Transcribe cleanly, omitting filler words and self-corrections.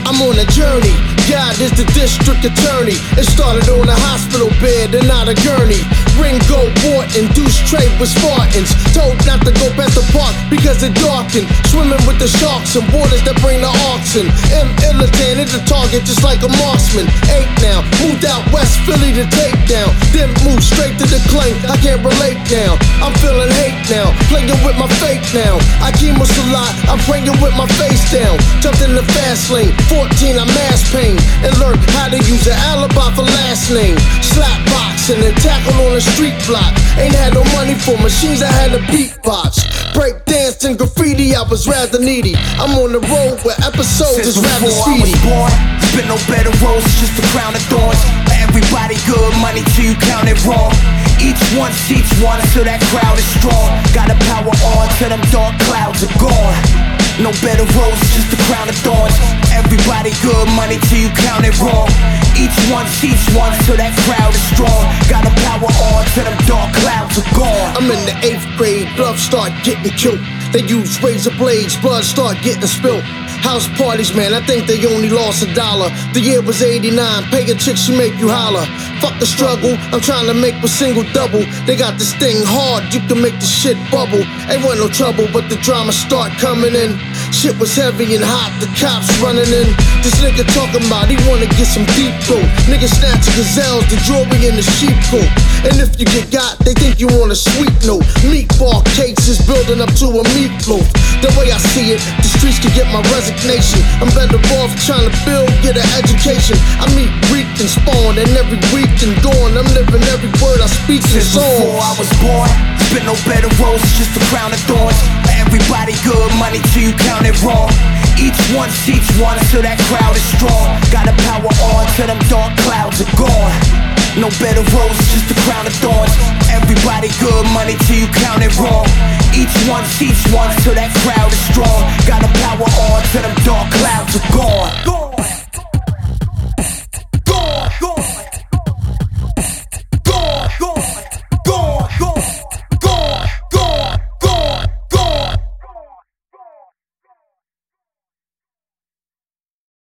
I'm on a journey. God is the district attorney. It started on a hospital bed and not a gurney. Ringo bought and Deuce trade with Spartans. Told not to go past the park because it darkened. Swimming with the sharks and waters that bring the oxen. M. Illitan is the target just like a marksman. 8 now, moved out West Philly to take down. Then moved straight to the claim. I can't relate now. I'm feeling hate now. Playing with my fake now. I chemo a lot. I'm praying with my face down. Jumped in the fast lane. 14, I mass pain. And learned how to use an alibi for last name. Slap boxing and tackle on the street block. Ain't had no money for machines, I had a beatbox. Break dance and graffiti, I was rather needy. I'm on the road where episodes is rather speedy. I was born, there's been no better roads, just a crown of thorns. Everybody good money till you count it wrong. Each one seats one, so that crowd is strong. Gotta power on till them dark clouds are gone. No better roads, just a crown of thorns. Everybody good money till you count it wrong. Each one seats one, so that crowd is strong. Gotta power on till them dark clouds are gone. I'm in the 8th grade, blood start getting killed. They use razor blades, blood start getting spilled. House parties, man, I think they only lost $1. The year was 89, pay a chick, she make you holler. Fuck the struggle, I'm trying to make a single double. They got this thing hard, you can make the shit bubble. Ain't want no trouble, but the drama start coming in. Shit was heavy and hot, the cops running in. This nigga talking about he wanna get some deep throat. Niggas snatching gazelles, the jewelry in the sheep coat. And if you get got, they think you on a sweet note. Meatball cakes is building up to a meatloaf. The way I see it, the streets can get my resignation. I'm better off trying to build, get an education. I meet, reek, and spawn, and every week and dawn, I'm living every word I speak in songs. Before I was born, there's been no better roads, just a crown of thorns. Everybody good money till you count it wrong. Each one seats one, so that crowd is strong. Gotta power on till them dark clouds are gone. No better roads, just a crown of thorns. Everybody good money till you count it wrong. Each one seats one, so that crowd is strong. Gotta power on till them dark clouds are gone.